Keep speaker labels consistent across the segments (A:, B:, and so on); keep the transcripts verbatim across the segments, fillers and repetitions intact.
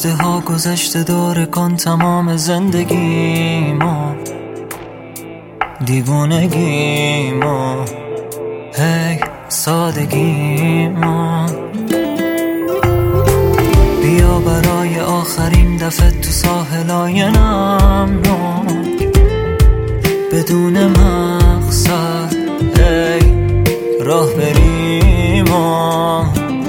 A: گذشته ها گذشته داره کن تمام زندگیمو، دیوونگیمو، هی سادگیمو. بیا برای آخرین دفعه تو ساحلای نمناک بدون مقصد هی راه بریم و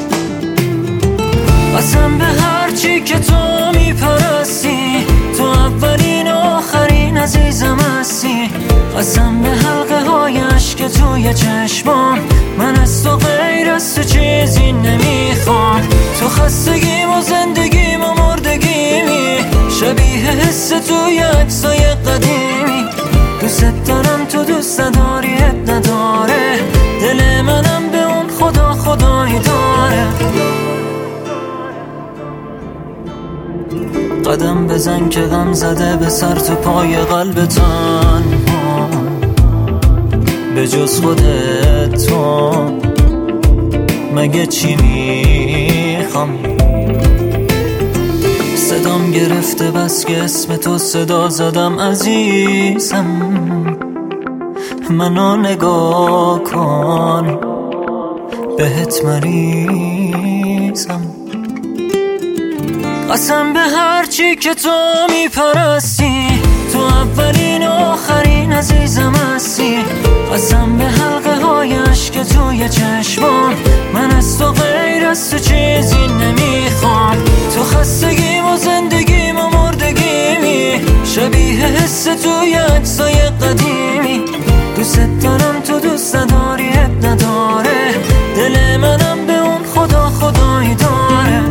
A: قسم به هرچی که تو میپرستی، تو اولین و آخرین عزیزم هستی. قسم به حلقه های عشق توی چشمام، من از تو غیر از تو چیزی نمیخوام. تو خستگیم و زندگیم و مردگیمی، شبیه حس توی عکسای قدیمی. دوست دارم تو دوست نداریت نداره، دل منم به اون خدا خدایی داره. قدم بزن که غم زده به سر تو پای قلب تنها، به جز خودت تو مگه چی میخوام. صدام گرفته بس که اسم تو صدا زدم عزیزم، منو نگاه کن بهت مریضم. قسم به هرچی که تو میپرستی، تو اولین و آخرین عزیزم هستی. قسم به حلقه های عشق توی چشمام، من از تو غیر از تو چیزی نمیخوام. تو خستگیم و زندگیم و مردگیمی، شبیه حس توی عکسای قدیمی. دوست دارم تو دوست نداریت نداره، دل منم به اون خدا خدایی داره.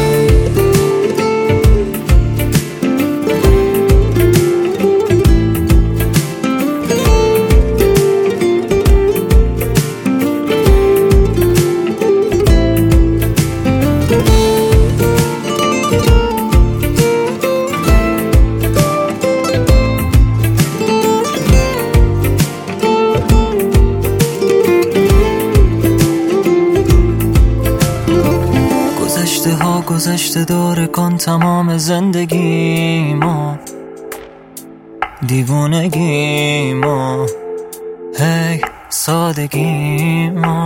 A: گذشته ها گذشته داره کن تمام زندگیمو، دیوونگیمو، هی سادگیمو.